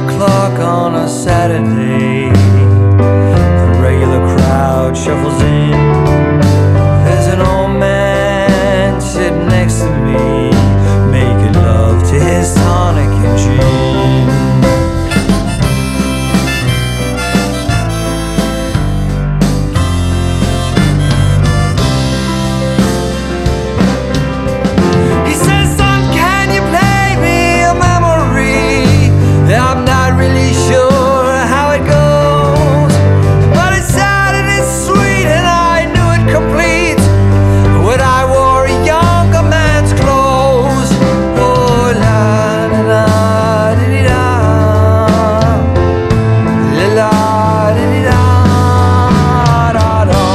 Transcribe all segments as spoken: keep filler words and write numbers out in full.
o'clock on a Saturday. The regular crowd shuffles in. There's an old man sitting next to me, making love to his tonic and gin. He says, son, can you play me a memory? I'm not really sure how it goes, but it's sad and it's sweet, and I knew it complete when I wore a younger man's clothes. Oh, la la la di da, la la di da da da.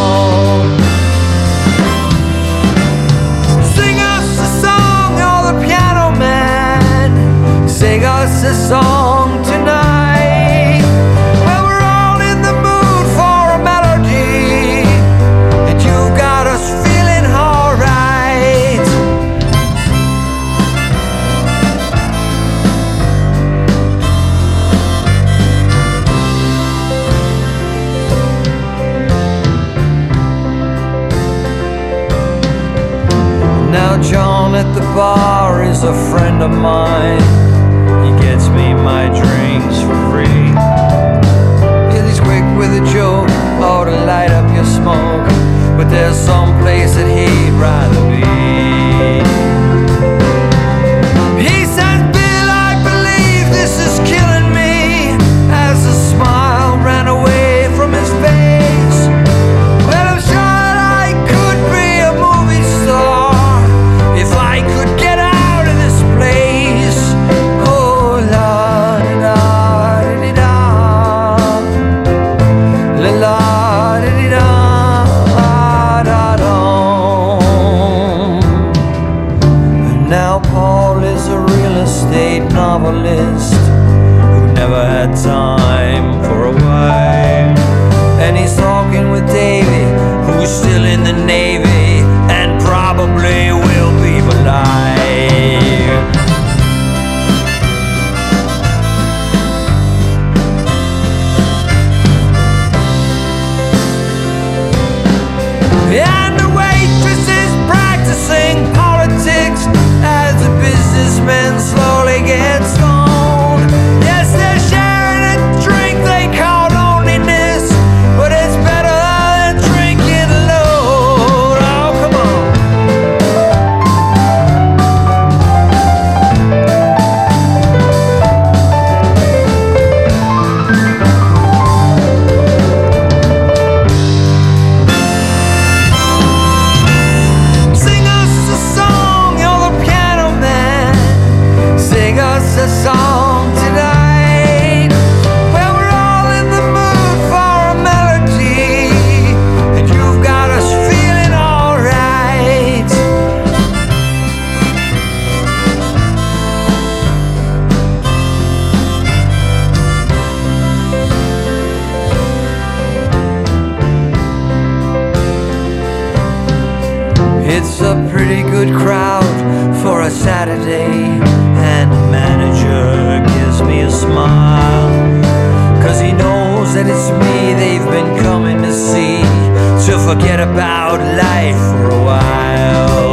Sing us a song, you're the piano man. Sing us a song tonight. Well, we're all in the mood for a melody, and you got us feeling alright. Now John at the bar is a friend of mine. He gets me my drinks for free. Yeah, he's quick with a joke, oh, to light up your smoke. But there's some place that he'd rather be. He says, Bill, I believe this is killing me, as the smile ran away from his face. Well, I'm sure that I could be a movie star if I could get out of this place. Oh, la da di da, la la di da da da. And now Paul is a real estate novelist who never had time for a wife, and he's talking with Davy, who's still in the Navy and probably will be alive. And the waitress is practicing politics as the businessmen slowly get stoned. Yes, they're sharing a drink they call loneliness, but it's better than drinking alone. Oh, come on. Sing us a song, you're the piano man. Sing us a song tonight. Well, we're all in the mood for a melody, and you've got us feeling alright. It's a pretty good crowd for a Saturday, and the manager gives me a smile, 'cause he knows that it's me they've been coming to see, to forget about life for a while.